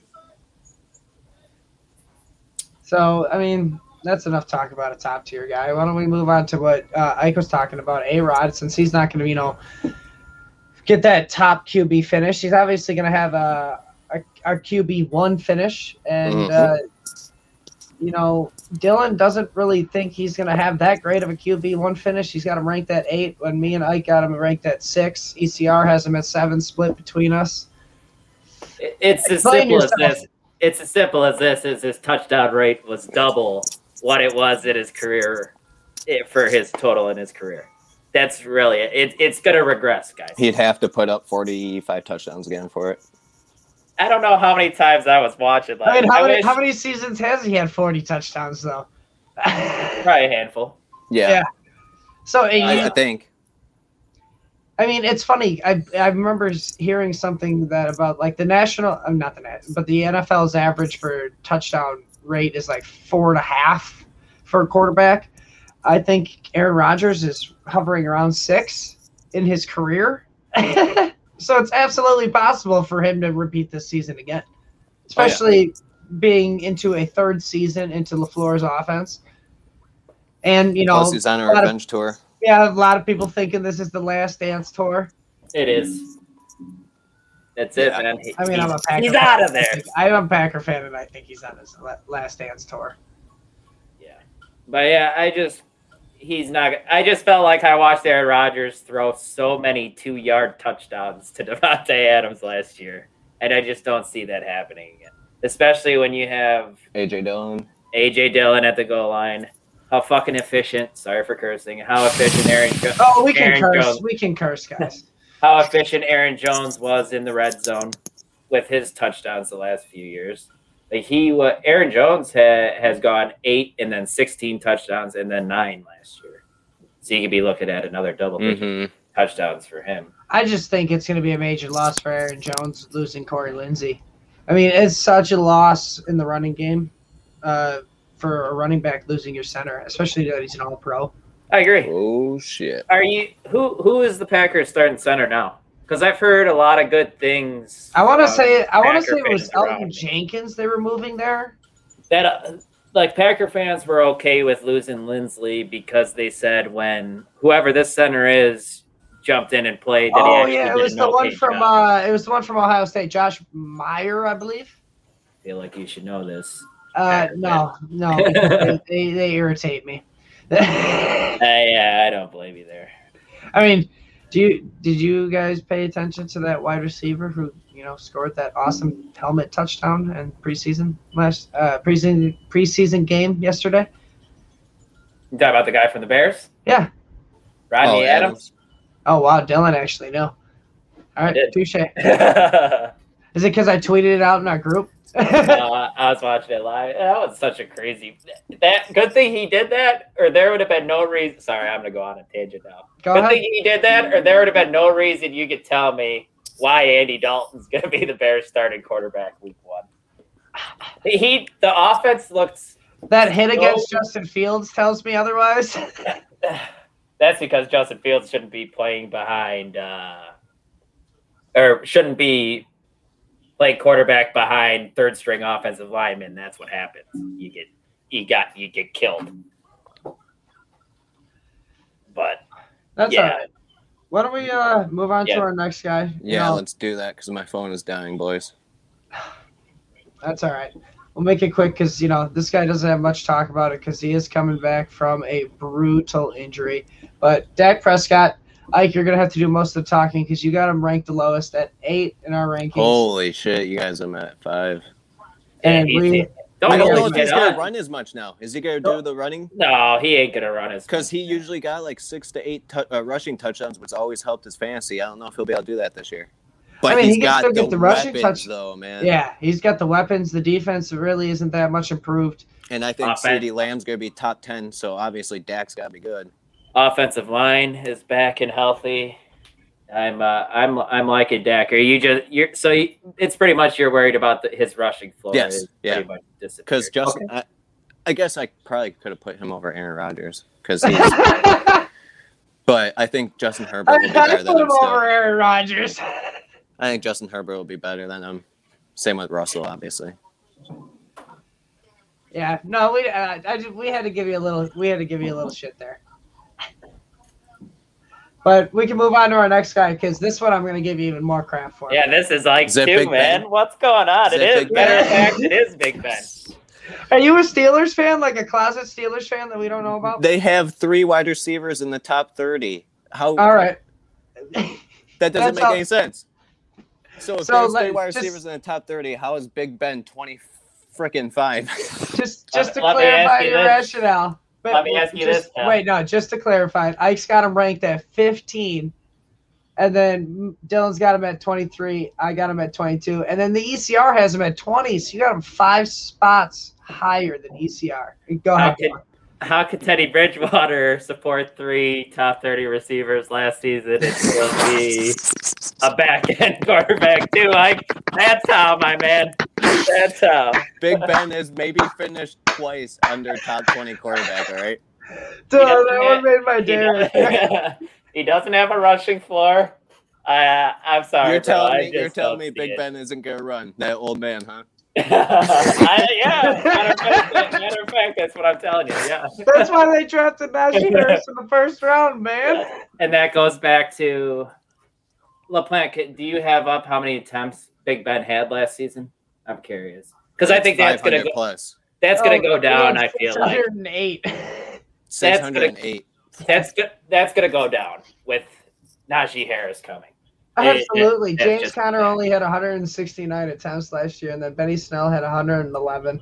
So, I mean, that's enough talk about a top tier guy. Why don't we move on to what uh, Ike was talking about, A-Rod, since he's not going to, you know, get that top Q B finish. He's obviously going to have a, a, a Q B one finish. And, Mhm. uh, you know, Dylan doesn't really think he's going to have that great of a Q B one finish. He's got him ranked at eight when me and Ike got him ranked at six. E C R has him at seven, split between us. It- It's as Explain simple as yourself. this. It's as simple as this. Is his touchdown rate was double what it was in his career eh, for his total in his career. That's really it. it it's going to regress, guys. He'd have to put up forty-five touchdowns again for it. I don't know how many times I was watching. Like, I mean, how I many, wish- how many seasons has he had forty touchdowns, though? Probably a handful. Yeah, Yeah. So, uh, I, you- I think. I mean, it's funny. I I remember hearing something that about like the national, uh, not the net, but the N F L's average for touchdown rate is like four and a half for a quarterback. I think Aaron Rodgers is hovering around six in his career. So it's absolutely possible for him to repeat this season again, especially being into a third season into LaFleur's offense. And, you know, Plus, he's on a a lot of- revenge tour. Yeah, a lot of people thinking this is the Last Dance tour. It is. That's it, Yeah. man. He, I mean, I'm a he's, Packer he's fan. out of there. I'm a Packer fan, and I think he's on his la- Last Dance tour. Yeah, but yeah, I just he's not. I just felt like I watched Aaron Rodgers throw so many two-yard touchdowns to Devontae Adams last year, and I just don't see that happening again. Especially when you have A J Dillon. A J Dillon at the goal line. How fucking efficient! Sorry for cursing. How efficient Aaron. Jo- Oh, we can Aaron curse. Jones. We can curse, guys. How efficient Aaron Jones was in the red zone with his touchdowns the last few years. Like he, uh, Aaron Jones ha, has gone eight and then sixteen touchdowns and then nine last year. So you could be looking at another double digit Mm-hmm. touchdowns for him. I just think it's going to be a major loss for Aaron Jones losing Corey Lindsey. I mean, it's such a loss in the running game uh, for a running back losing your center, especially that he's an All-Pro. I agree. Oh shit. Are you who? Who is the Packers starting center now? Because I've heard a lot of good things. I want to about say I want to Packer say it was fans around Elton me. Jenkins they were moving there. That uh, like Packer fans were okay with losing Lindsley because they said when whoever this center is jumped in and played. That he Oh actually yeah, it did was an the one okay from job. uh, it was the one from Ohio State, Josh Meyer, I believe. I feel like you should know this. Uh, no, no, they, they they irritate me. Uh, yeah, I don't blame you there. I mean, do you did you guys pay attention to that wide receiver who you know scored that awesome helmet touchdown in preseason last uh, preseason preseason game yesterday? You talking about the guy from the Bears, Yeah. Rodney Oh, Adams? Oh wow, Dylan actually knew. All right, did. touche. uh, Is it because I tweeted it out in our group? I was watching it live. That was such a crazy. That good thing he did that, or there would have been no reason. Sorry, I'm gonna go on a tangent now. Go good ahead. thing he did that, or there would have been no reason you could tell me why Andy Dalton's gonna be the Bears starting quarterback week one. He the offense looks. That hit so- against Justin Fields tells me otherwise. That's because Justin Fields shouldn't be playing behind, uh, or shouldn't be playing quarterback behind third string offensive linemen. That's what happens. You get, you got, you get killed. But That's yeah, all right. Why don't we uh, move on Yeah. to our next guy? You Yeah, know, let's do that because my phone is dying, boys. That's all right. We'll make it quick because, you know, this guy doesn't have much to talk about it because he is coming back from a brutal injury. But Dak Prescott, Ike, you're going to have to do most of the talking because you got him ranked the lowest at eight in our rankings. Holy shit, you guys are at five. and he's- we, don't I don't really know if get he's gonna on. run as much now. Is he gonna do the running? No, he ain't gonna run as Because he usually got like six to eight tu- uh, rushing touchdowns, which always helped his fantasy. I don't know if he'll be able to do that this year. But I mean, he's he can got still the, get the rushing weapons, touch- though, man. yeah, he's got the weapons. The defense really isn't that much improved. And I think Offense. CeeDee Lamb's gonna be top ten, so obviously Dak's gotta be good. offensive line is back and healthy. I'm uh, I'm I'm liking Dak. Are you just you're so you, it's pretty much you're worried about the, his rushing floor. Yes, is yeah. pretty much disappeared. Because Justin, Okay. I, I guess I probably could have put him over Aaron Rodgers because he's. I But I think Justin Herbert will be better put than him him still. over Aaron Rodgers. I think Justin Herbert will be better than him. Same with Russell, obviously. Yeah, no, we uh, I just, we had to give you a little we had to give you a little shit there. But we can move on to our next guy because this one I'm going to give you even more crap for. Yeah, this is like Is that two, Big man. Ben? What's going on? Is It that is. Big Matter of Ben? fact, it is Big Ben. Are you a Steelers fan, like a closet Steelers fan that we don't know about? They have three wide receivers in the top thirty. How? All right. That doesn't That's make how- any sense. So if So, there's like, three wide just- receivers in the top thirty, how is Big Ben twenty freaking five? Just just to Let me clarify ask you your this. rationale. But Let me ask you just, this, Cal. Wait, no, just to clarify, Ike's got him ranked at fifteen, and then Dylan's got him at twenty-three. I got him at twenty-two, and then the E C R has him at twenty. So you got him five spots higher than E C R. Go How ahead. could, how could Teddy Bridgewater support three top thirty receivers last season and still be a back end quarterback too? Like that's how, my man. That's how. Big Ben has maybe finished twice under top twenty quarterback. All right. Dude, He doesn't that have- one made my He day right there. doesn't, he doesn't have a rushing floor. Uh, I'm sorry. You're bro, telling I me you're just telling don't me see Big it. Ben isn't gonna run. That old man, huh? I, yeah, matter of, fact, matter of fact, that's what I'm telling you. Yeah, that's why they drafted Najee Harris in the first round, man. And that goes back to LaPlante. Do you have up how many attempts Big Ben had last season? I'm curious because I think that's gonna go. Plus. That's oh, gonna go down. I feel like six hundred eight. Six hundred eight. That's good. That's gonna go down with Najee Harris coming. Absolutely. It, it, James just, Conner only had one hundred sixty-nine attempts last year, and then Benny Snell had one hundred eleven.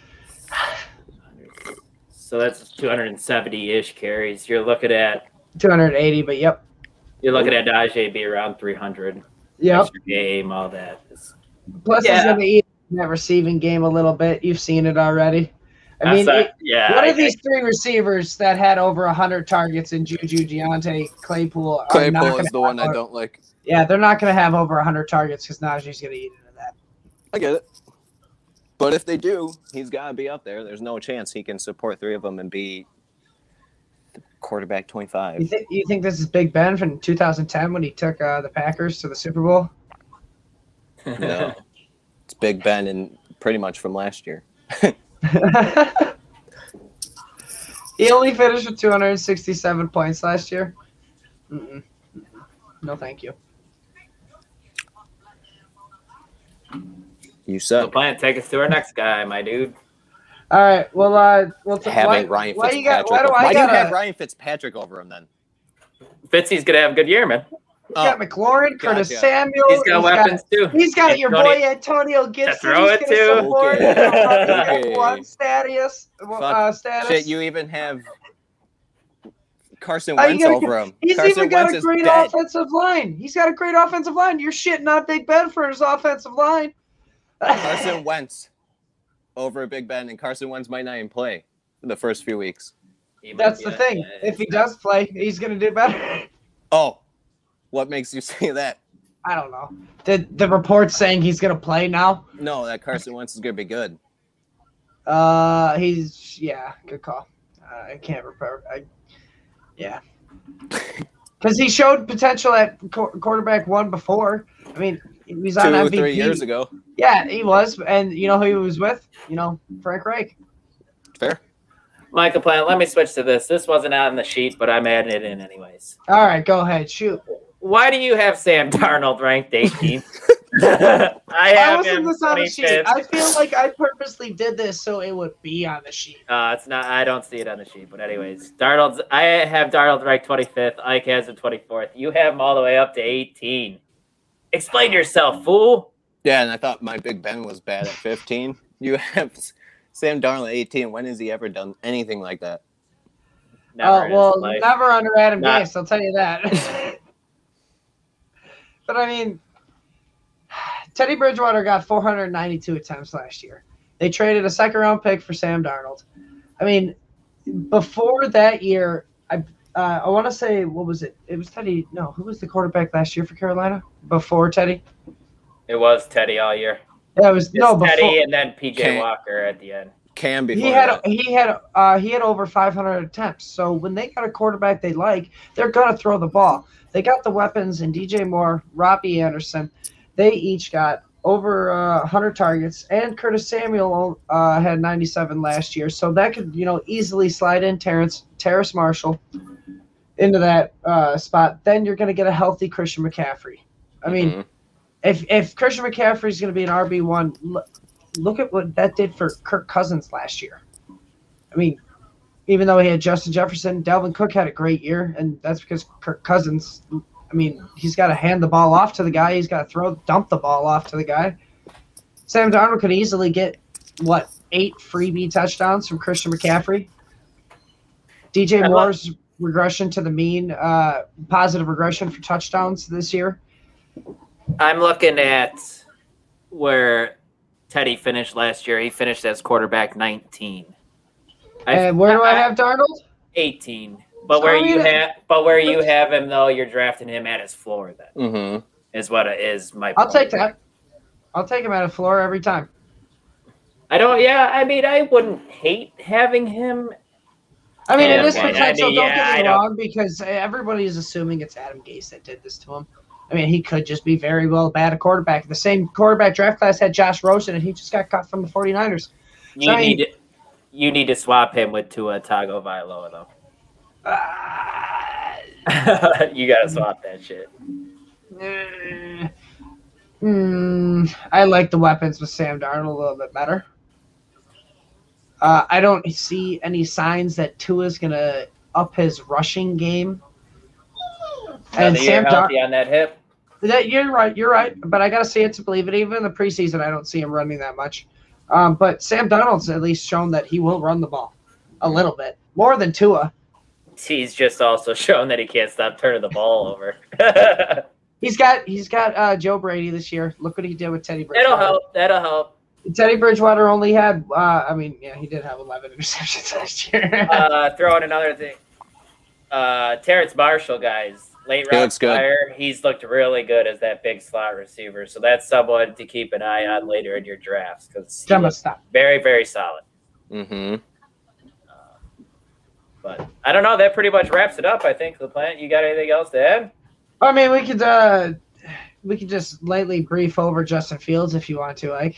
So that's two hundred seventy-ish carries. You're looking at two hundred eighty, but yep. You're looking at Najee be around three hundred. Yep. Extra game, all that. It's, Plus, yeah. he's going to eat that receiving game a little bit. You've seen it already. I mean, not, it, yeah, one I of these think, three receivers that had over one hundred targets in Juju, Giante, Claypool. Are Claypool not is the one have, I don't like. Yeah, they're not going to have over one hundred targets because Najee's going to eat into that. I get it. But if they do, he's got to be up there. There's no chance he can support three of them and be quarterback twenty-five. You think, you think this is Big Ben from two thousand ten when he took uh, the Packers to the Super Bowl? No. It's Big Ben and pretty much from last year. He only finished with two hundred sixty-seven points last year. Mm-mm. No, thank you. You suck. LaPlante, take us to our next guy, my dude. All right. Well, uh, well, t- Having why, Ryan why Fitzpatrick. you got? Why do I why do you gotta, have Ryan Fitzpatrick over him then? Fitzy's gonna have a good year, man. He's got McLaurin, Curtis Gotcha. Samuel. He's got weapons got, too. He's got your Tony- boy Antonio Gibson. throw He's it gonna to. support Okay. him. Okay. One status. Uh, status. Shit, you even have Carson Are you Wentz gonna- over him. He's Carson even got Wentz a is great dead. offensive line. He's got a great offensive line. You're shitting on Big Ben for his offensive line. Carson Wentz over Big Ben, and Carson Wentz might not even play in the first few weeks. That's the thing. If he does play, he's going to do better. Oh, what makes you say that? I don't know. The the report's saying he's going to play now. No, that Carson Wentz is going to be good. Uh, he's yeah, good call. Uh, I can't remember. I, yeah, because he showed potential at qu- quarterback one before. I mean, he was on Two M or V P. three years ago. Yeah, he was, and you know who he was with? You know, Frank Reich. Fair. Michael Plant, let me switch to this. This wasn't out in the sheet, but I'm adding it in anyways. All right, go ahead, shoot. Why do you have Sam Darnold ranked eighteenth? I Why have wasn't him this on the sheet? twenty-fifth. I feel like I purposely did this so it would be on the sheet. Uh, it's not. I don't see it on the sheet, but anyways, Darnold's. I have Darnold ranked twenty-fifth. Ike has him twenty-fourth. You have him all the way up to eighteen. Explain yourself, fool. Yeah, and I thought my Big Ben was bad at fifteen. You have Sam Darnold at eighteen. When has he ever done anything like that? Never Oh in his well, life. never under Adam Not- Gase. I'll tell you that. But I mean, Teddy Bridgewater got four hundred ninety-two attempts last year. They traded a second round pick for Sam Darnold. I mean, before that year, I uh, I want to say what was it? It was Teddy. No, who was the quarterback last year for Carolina before Teddy? It was Teddy all year. Yeah, it was It's no Teddy before. and then P J Can't- Walker at the end. Cam before He had that. he had uh, he had over five hundred attempts. So when they got a quarterback they like, they're gonna throw the ball. They got the weapons in D J Moore, Robbie Anderson. They each got over uh, one hundred targets, and Curtis Samuel uh, had ninety-seven last year. So that could you know easily slide in Terrence Terrace Marshall into that uh, spot. Then you're gonna get a healthy Christian McCaffrey. I mean, Mhm. if if Christian McCaffrey is gonna be an R B one. Look at what that did for Kirk Cousins last year. I mean, even though he had Justin Jefferson, Dalvin Cook had a great year, and that's because Kirk Cousins, I mean, he's got to hand the ball off to the guy. He's got to throw, dump the ball off to the guy. Sam Darnold could easily get, what, eight freebie touchdowns from Christian McCaffrey. D J I love- Moore's regression to the mean, uh, positive regression for touchdowns this year. I'm looking at where Teddy finished last year. He finished as quarterback nineteen. And where do I have Darnold? eighteen. But where I mean, you have, but where you have him though, you're drafting him at his floor. Then Mhm. is what it is. My. I'll point. take that. I'll take him at a floor every time. I don't. Yeah, I mean, I wouldn't hate having him. I mean, Yeah, it is okay. I potential. mean, don't yeah, get I me don't- wrong, because everybody is assuming it's Adam Gase that did this to him. I mean, he could just be very well bad at quarterback. The same quarterback draft class had Josh Rosen, and he just got cut from the 49ers. You So, I mean, need to, you need to swap him with Tua Tagovailoa though. uh, You gotta swap that shit. eh, hmm, I like the weapons with Sam Darnold a little bit better. Uh, I don't see any signs that Tua's going to up his rushing game. And And Sam Sam healthy Darnold, on that hip. that, you're right, you're right. But I got to see it to believe it. Even in the preseason, I don't see him running that much. Um, but Sam Darnold's at least shown that he will run the ball a little bit. More than Tua. He's just also shown that he can't stop turning the ball over. He's got he's got uh, Joe Brady this year. Look what he did with Teddy Bridgewater. That'll help. That'll help. Teddy Bridgewater only had, uh, I mean, yeah, he did have eleven interceptions last year. Uh, throw in another thing. Uh, Terrence Marshall, guys, late He round looks good. flyer. He's looked really good as that big slot receiver. So that's someone to keep an eye on later in your drafts because he Gemma, looks stop. very, very solid. Mm-hmm. But I don't know. That pretty much wraps it up. I think the plant. You got anything else to add? I mean, we could uh, we could just lightly brief over Justin Fields if you want to, like.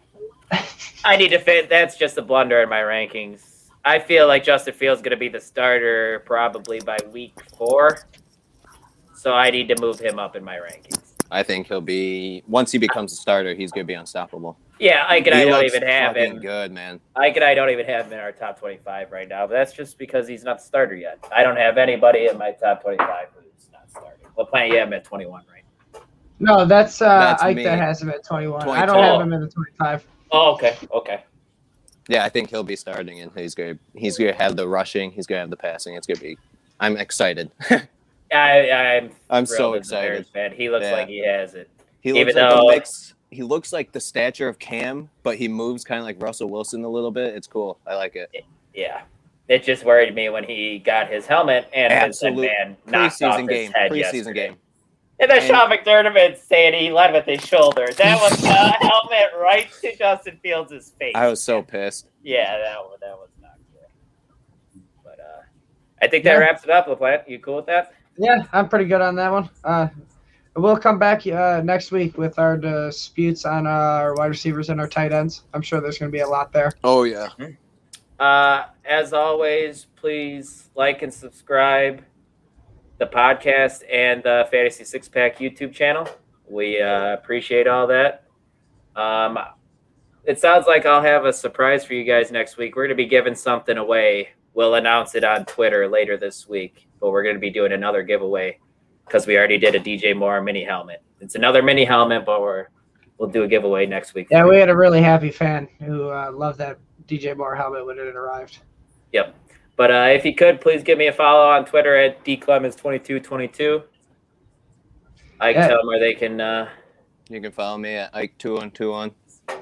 I need to fit. That's just a blunder in my rankings. I feel like Justin Fields is going to be the starter probably by week four. So I need to move him up in my rankings. I think he'll be once he becomes a starter, he's gonna be unstoppable. Yeah, Ike and He I don't looks even have fucking him. good, man. Ike and I don't even have him in our top twenty-five right now, but that's just because he's not the starter yet. I don't have anybody in my top twenty-five who's not starting. Well, playing, yeah, I'm at twenty-one right now. No, that's uh, That's Ike me. that has him at twenty-one. I twenty-two. don't have him in the twenty-five. Oh, okay, okay. Yeah, I think he'll be starting, and he's gonna he's gonna have the rushing, he's gonna have the passing. It's gonna be. I'm excited. I, I'm I'm thrilled so as a Bears excited. fan. He looks Yeah. like he has it. He Even looks like though- a mix. He looks like the stature of Cam, but he moves kind of like Russell Wilson a little bit. It's cool. I like it. Yeah. It just worried me when he got his helmet and Absolute his head man knocked off preseason his game. head Preseason yesterday. game. And then And- Sean McDermott saying he led with his shoulder. That was a helmet right to Justin Fields' face. I was so pissed. Yeah, that was, that was not good. But uh, I think that Yeah. wraps it up, LaPlante. You cool with that? Yeah, I'm pretty good on that one. Uh, we'll come back uh, next week with our disputes on uh, our wide receivers and our tight ends. I'm sure there's going to be a lot there. Oh yeah. Uh, as always, please like and subscribe the podcast and the Fantasy Six Pack YouTube channel. We uh, appreciate all that. Um, it sounds like I'll have a surprise for you guys next week. We're going to be giving something away. We'll announce it on Twitter later this week, but we're going to be doing another giveaway because we already did a D J Moore mini helmet. It's another mini helmet, but we're we'll do a giveaway next week. Yeah, we had a really happy fan who uh, loved that D J Moore helmet when it arrived. Yep. But uh, if you could, please give me a follow on Twitter at d clemens twenty-two twenty-two. I can Yeah. tell them where they can. Uh, You can follow me at Ike two one two one.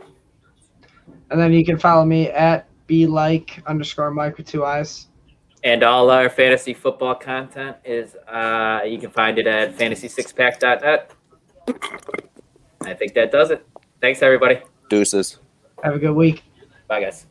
And then you can follow me at be like underscore Mike with two eyes. and all our fantasy football content is uh, you can find it at fantasy six pack dot net. I think that does it. Thanks, everybody. Deuces. Have a good week. Bye, guys.